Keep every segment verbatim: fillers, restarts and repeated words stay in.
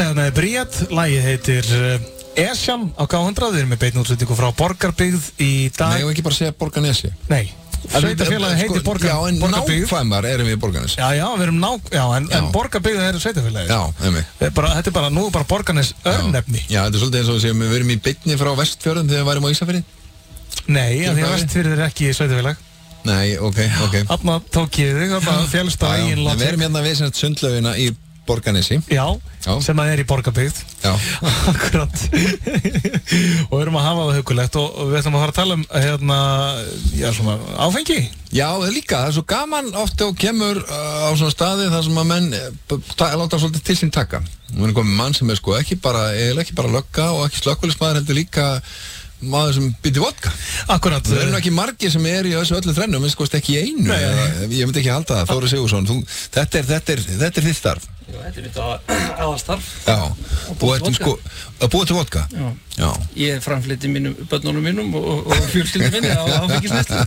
Þetta er Bríett, lagið heitir Esjan á K hundrað, við erum með beinni útsendingu frá Borgarbyggð í dag. Nei, ég ekki bara segja Borgarnesi. Nei, sveitafélagið heitir Borgar, já, en Borgarbyggð. nákvæmar erum við í Borgarnes. Já, já, við erum ná, já, en, en Borgarbyggð er sveitafélagið. Já, einmitt. Bara, þetta er bara, nú er bara Borgarnes örnefni. Já, þetta er svolítið eins og við segjum, við erum í beinni frá Vestfjörðum þegar við værum á Ísafirði. Nei, af því að Vestfjörður er ekki sveitafélag. Nei, ok, ok. Þarna tók ég þig, þarna fjælst á eigin logic. Við erum hérna við sem sundlaugina í Borgarnesi. Já, já, sem að er í Borgarbyggð. Já. Akkurat. Og við erum að hafa það hugulegt og við ætlum að fara að tala um hérna, já, svona áfengi. Já, líka, það er svo gaman oft og kemur uh, á svona staði þar sem að menn uh, láta svolítið til sín taka. Nú er komið mann sem er sko ekki bara, eiginlega ekki bara lögga og ekki slökkviliðsmaður, heldur líka maður sem byrði vodka. Akkurat. Það eru nú ekki margir sem er í þessu öllu þrennu, minnst kosti ekki í einu. Nei, eða, ég myndi ekki halda það, Þóri Sigurðsson, þú, þetta er, þetta er, þetta er þitt starf. Já, þetta er mitt aðalstarf. Já, og ertum sko, að búa til vodka. Já. Já. Ég framflyti mínum, börnunum mínum og, og fjölskyldum minni á áfengisneyslu.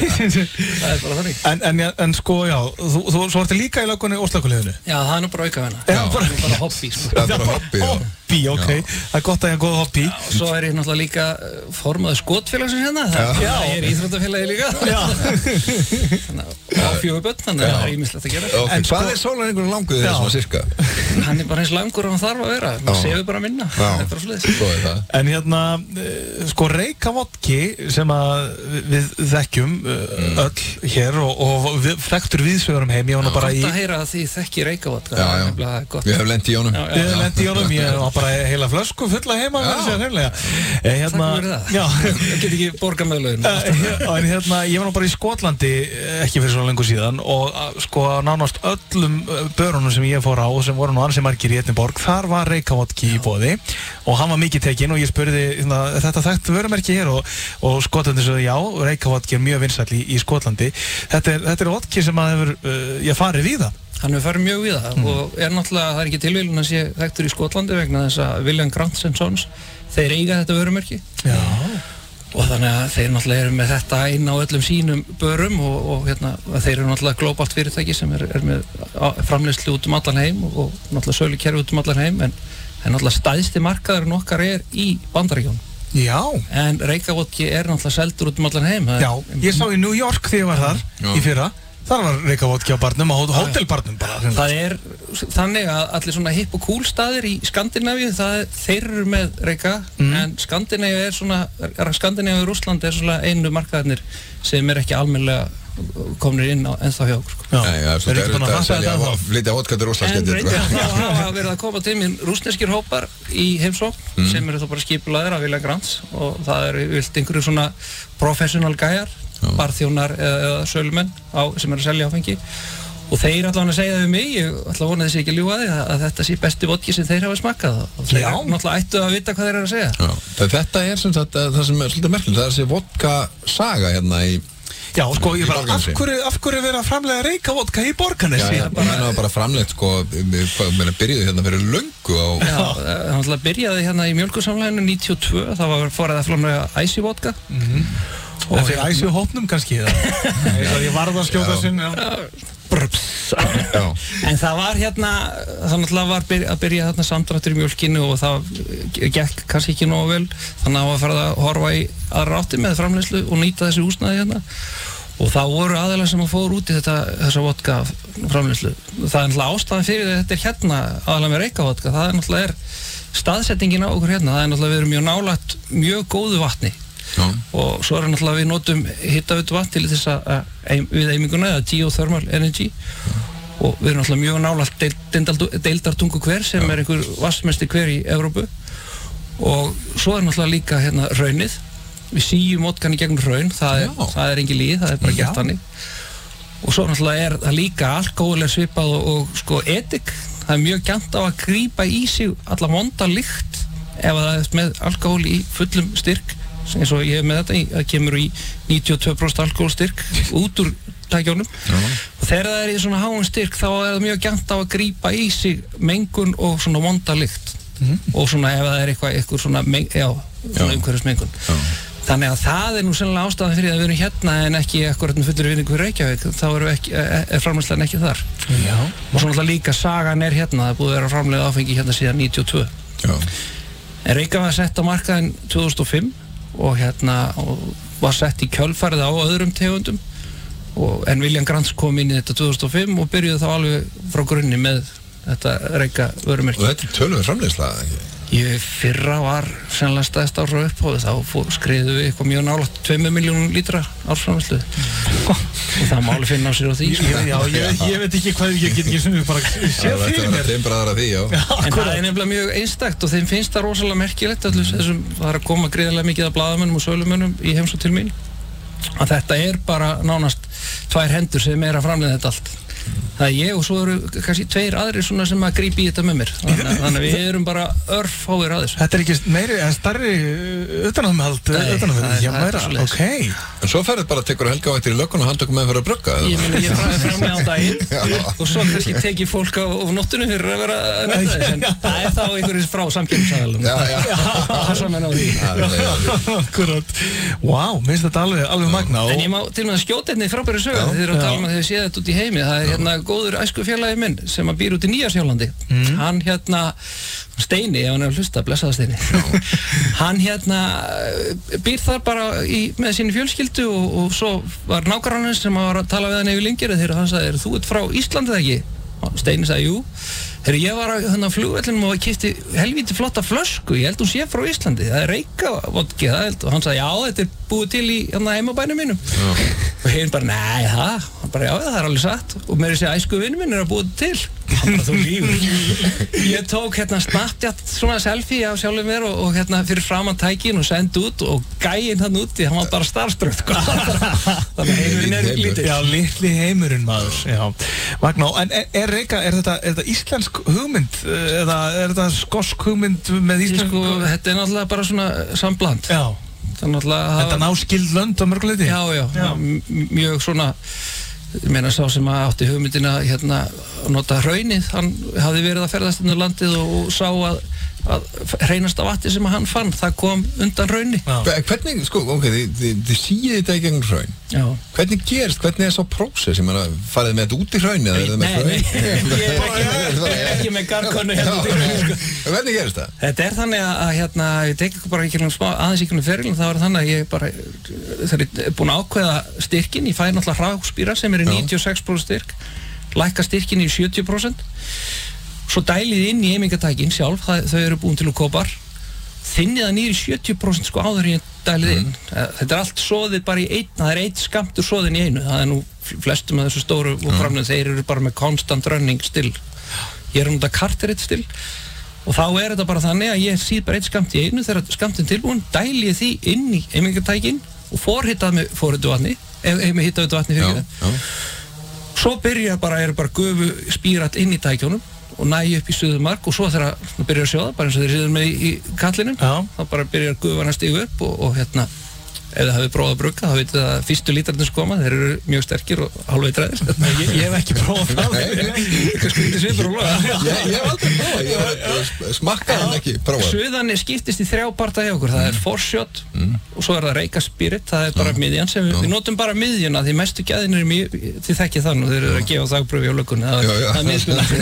Það er bara þannig. En, en, en sko, já, þú, þú svo ertu líka í löggunni og slökkuliðinu? Já, það er nú bara auka hana. Já, bara, það er bara hobby, sko. Það er bara hobby, já. Hobby, ok. Já. Það er gott að ég er góð hobby. Já, og svo er ég náttúrulega líka formaður skotfélagsins hérna. Það já. Ég er íþróttafélagi líka. Já. Þannig að fjögur börn, þannig að það er ýmislegt að gera. Ok, en hvað er sólarhringurinn langur þér svona sirka? Hann er bara eins langur og hann þarf að vera. Maður séu bara minna. Það er bara svoleiðis. En hérna, sko reikavodki sem að við þekkjum mm. öll hér og, og við, þekktur viðsvegurum heim, ég var nú bara í... Gott að heyra að því þekki reikavodka. Já, já, við hefum lent í honum. Við hefum lent í honum, ég var bara heila flösku fulla heima. Já, hérna, takk fyrir það. Það get ekki borga með laun. En hérna, ég var nú bara í Skotlandi ekki fyrir svona lengur síðan og sko nánast öllum börunum sem ég fór á og sem voru nú ansi margir í einni borg, þar var reikavodki í boði og hann var mikið tekinn og ég spurði þetta þekkt vörumerki hér og, og Skotlandi sagði já, reikavodki er mjög vinsæll í, í Skotlandi. Þetta er, þetta er vodki sem að hefur, uh, ég farið víða. Hann hefur farið mjög víða mm. og er náttúrulega, það er ekki tilvíðun að sé þekktur í Skotlandi vegna þess að William Grant and Sons, þeir eiga þetta vörumerki. Já. Og þannig að þeir náttúrulega eru með þetta inn á öllum sínum börum og, og hérna, þeir eru náttúrulega globalt fyrirtæki sem er, er með framleiðslu út um allan heim og, og náttúrulega sölukerfi út um allan heim en, en náttúrulega stæðsti markaðurinn okkar er í Bandaríkjunum. Já. En reikavodki er náttúrulega seldur út um allan heim. Já, ég sá í New York þegar ég var þar Já. í fyrra. Þar var reikavodki á barnum, á hótelbarnum bara. Það er þannig að allir svona hipp og cool staðir í Skandinavíu, það er, þeir eru með reika, mm. en Skandinavíu er svona, Skandinavíu og Rússland er svona einu markaðarnir sem er ekki almennilega komnir inn á ennþá hjá okkur. Já, já, svo það er þetta að selja að flytja vodka til Rússland. En reyndar þá hafa verið að koma til mér rússneskir hópar í heimsókn mm. sem eru þá bara skipulaðir af William Grants og það eru vilt einhverju svona professional gæjar. Barþjónar eða, eða sölumenn á, sem er að selja áfengi og þeir allavega að segja það við mig, ég ætla að vona þessi ekki að ljúga því að, að þetta sé besti vodki sem þeir hafa smakkað og þeir eru náttúrulega ættu að vita hvað þeir eru að segja. Já. Þetta er sem sagt það sem er svolítið merkilegt, það er þessi vodka saga hérna í Já, sko, ég bara, af hverju, af hverju verið að framlega reikavodka í Borgarnesi? Já, ég meina bara framlegt, sko, mér byrjuði hérna fyrir löngu á... Já, það náttúrulega byrjaði hérna í mjölkursamlæginu níutíu og tvö, það var farið að framlega Icy vodka. Mhm. Og það fyrir Icy hópnum kannski, eða? Ég varð að skjóta sinn, já. En það var hérna, það náttúrulega var byrja, að byrja þarna samdráttur í mjölkinu og það gekk kannski ekki nógu vel, þannig að það var farið að horfa í aðra átti með framleiðslu og nýta þessi húsnæði hérna. Og það voru aðeinslega sem að fóru út í þetta, þessa vodka framleiðslu. Það er náttúrulega ástæðan fyrir þetta er hérna, aðeinslega með reikavodka, það er náttúrulega er staðsettingin á okkur hérna, það er náttúrulega við erum mjög nálægt mjög góðu vatni. Já. Og svo er náttúrulega við notum hitaveitu vatn til þess að við eiminguna eða geothermal energy Já. Og við erum náttúrulega mjög nálægt deildartungu hver sem Já. Er einhver vatnsmesti hver í Evrópu og svo er náttúrulega líka hérna hraunið. Við síjum vodkan í gegnum hraun, það er, það er engin líð, það er bara Já. Gert þannig. Og svo náttúrulega er það líka alkóhól er svipað og, og sko edik, það er mjög gjarnt á að grípa í sig alla vonda lykt ef það er með alkóhól í fullum styrk, eins og ég hef með þetta, það kemur í níutíu og tvö prósent alkóhólstyrk út úr tækjónum og þegar það er í svona háum styrk þá er það mjög gjarnt á að grípa í sig mengun og svona vonda lykt mm. og svona ef það er eitthvað, eitthvað svona, já, svona umhverfismengun. Þannig að það er nú sennilega ástæðan fyrir að við erum hérna en ekki akkurat með fullri vinningu í Reykjavík, þá erum ekki, er framleiðslan ekki þar. Já. Og svo náttúrulega líka sagan er hérna, það er búið að vera framleiða áfengi hérna síðan níutíu og tvö. Já. En Reykjavík var sett á markaðinn tvö þúsund og fimm og hérna og var sett í kjölfarið á öðrum tegundum og, en William Grants kom inn í þetta tvö þúsund og fimm og byrjuði þá alveg frá grunni með þetta Reykjavík vörumerki. Og þetta er tölvöð framleiðsla, ekki? Ég fyrra var sennilega stæðst ára upphóðið, þá skriðu við eitthvað mjög nálægt tveimur miljónum lítra ársframleiðslu og það má alveg finna á sér á því. Já, já, ég, ég veit ekki hvað, ég get ekki sem við bara séð fyrir mér. Það er timbraðar af því, já. En það er nefnilega mjög einstakt og þeim finnst það rosalega merkilegt allir þessum, það er að koma gríðarlega mikið af blaðamönnum og sölumönnum í heimsókn til mín að þetta er bara nánast tvær hendur sem er að framleiða þetta allt. Það er ég og svo eru kannski tveir aðrir svona sem að grípa í þetta með mér þannig, þannig að við erum bara örfáir að þessu. Þetta er ekki meiri en starri utanumhald utanumhald, já meira, ok. En svo ferðið bara að tekur helgavættir í lökkun og handtökum með fyrir að brugga? Ég meni, ég fræði fram með á daginn og svo kannski tekið fólk á nóttunum fyrir að vera að nefna þess en það er þá einhverjum frá samkjöfnsaðalum. Já, já. Það er svona á því. Akkurat. Vá, minnst þetta alveg, alveg magna. En ég má til og með að skjóta hérna í frábæri sögu þegar þið eru að tala um að þið séð þetta út í heimi. Það er hérna góður æskufélagi minn sem að býr út í Nýja-Sjálandi. Mm. Hann hérna, Steini, ef hann er að hlusta, blessaða Steini. Hann hérna býr þar bara í, með sinni fjölskyldu og, og svo var nágranninn sem var að tala við hann yfir lengjari þegar hann sagði, þú ert frá Íslandi eða ekki? Og Steini sagði, jú. Þegar ég var á hérna, flugvellinum og keypti helvíti flotta flösku, ég held hún sé frá Íslandi, það er Reykjavodki, það held, og hann sagði, já, þetta er búið til í hérna, heimabænum mínum. Já. Og hérna bara, nei, það, hann bara, já, það er alveg satt, og mér er að segja, æsku vinnu minn er að búið til. Hann bara, þú lífur. Ég tók hérna Snapchat svona selfie af sjálfum mér og, og hérna fyrir framan tækin og sendi út og gæinn hann úti, hann var bara starstruck, sko. Þannig að heimurinn er lítið. Já, litli heimurinn maður, já. Magná, en er, er Reykja, er þetta, er þetta íslensk hugmynd eða er þetta skosk hugmynd með íslensk? Sko, þetta er náttúrulega bara svona sambland. Já. Það er náttúrulega... Þetta náskild lönd á mörguleiti? Já, já, já. Mjög svona, ég meina sá sem að átti hugmyndina hérna að nota hraunið, hann hafði verið að ferðast inn á landið og, og sá að, að hreinasta vatni sem hann fann, það kom undan hrauni. Hvernig, sko, ok, þið, þið, þið síðið þetta í gegn hraun. Já. Hvernig gerst, hvernig er svo prósess? Ég meina, farið með þetta út í hraunið eða er það með hraun? Nei, nei, ég er ekki, ég er ekki með garkonu hérna út í hraunið, sko. Hvernig gerst það? Þetta er þannig að, hérna, ég tek ekki bara ekki smá aðeins í kynum ferilin, það var þannig að ég bara, þegar ég er búin að ákveða styrkin, ég fæ náttúrulega hráspýra sem er í níutíu og sex prósent styrk, lækka styrkin í sjötíu prósent, svo dælið inn í eimingatækin sjálf, það, þau eru búin til úr kopar, þinnið það nýri sjötíu prósent sko áður í dælið inn. Mm. Þetta er allt soðið bara í einn, það er einn skammtur soðin í einu, það er nú flestum af þessu stóru og mm. framlega, þeir eru bara með constant running still. Ég er um þetta carteret still og þá er þetta bara þannig að ég síð bara einn skamt í einu, þegar skamtin tilbúin, dæli ég því inn í eimingatækin og forhitað með forhitað vatni, ef með hittað vatni fyrir það. Svo byrja bara, eru bara gufu spírall inn í tækjónum og næja upp í suðumark og svo þegar það byrjar að sjóða, bara eins og þeir síðan með í, í kallinum, já. Þá bara byrjar gufan að stiga upp og, og hérna, ef það hefur prófað að brugga, þá veitum það að fyrstu lítarnir koma, þeir eru mjög sterkir og hálfveitræðir. Ég, ég hef ekki prófað það. Eitthvað skrítið svipur og loða. Ég hef aldrei prófað, ég hef smakkað en ekki prófað. Suðanir skiptist í þrjá parta hjá okkur, það er forshot mm. og svo er það Reykja Spirit, það er bara mm. miðjan sem við, við notum bara miðjuna, því mestu gæðin er mjög, þið þekkið þann og þeir eru að gefa þagpröfi á löggunni, það, það er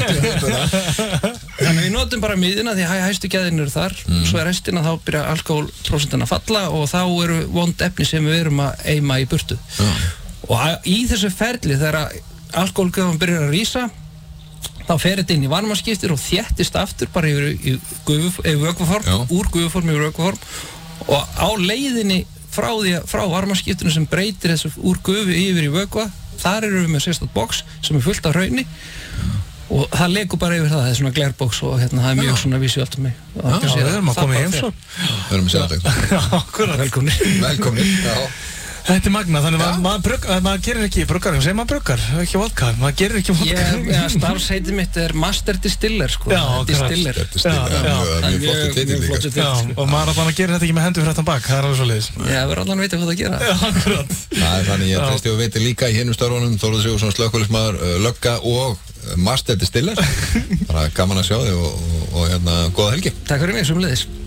mismunandi. Þannig við notum bara miðjuna því hæ, hæstu gæðin eru þar, mm. svo er restina þá byrja alkohólprósentin að falla og þá eru vond efni sem við erum að eima í burtu. Mm. Og í þessu ferli þegar alkohólgjöfum byrjar að rísa, þá fer þetta inn í varmaskiptir og þéttist aftur bara yfir í vökvaform, úr gufuform yfir vökvaform og á leiðinni frá, því, frá varmaskiptinu sem breytir þessu úr gufu yfir í vökva, þar eru við með sérstætt box sem er fullt af hrauni og það legur bara yfir það, það er svona glerbox og hérna, það er mjög svona vísjólt um mig. Já, við erum að koma í heimsókn. Við erum að segja þetta. Velkomnir. Velkomnir, já. Þetta er magna, þannig að maður mað gerir ekki bruggar, segir maður bruggar, ekki vodka, maður gerir ekki vodka. Ég, ja, starfsheitið mitt er Master Distiller, sko. Já, Distiller. Distiller, já, mjög flottur titill líka. Já, og maður allan að gera þetta ekki með hendur fyrir aftan bak, það er alveg svo leiðis. Já, við erum allan að vita hvað það gera. Já, akkurat. Það er þannig, ég treysti og veitir líka í hinum störfunum, Þórður Sigurðsson, slökkviliðsmaður, lögga og Master Distiller. Bara gaman að sjá þig og, og, og hérna, góða helgi. Takk fyrir mig, sömuleiðis.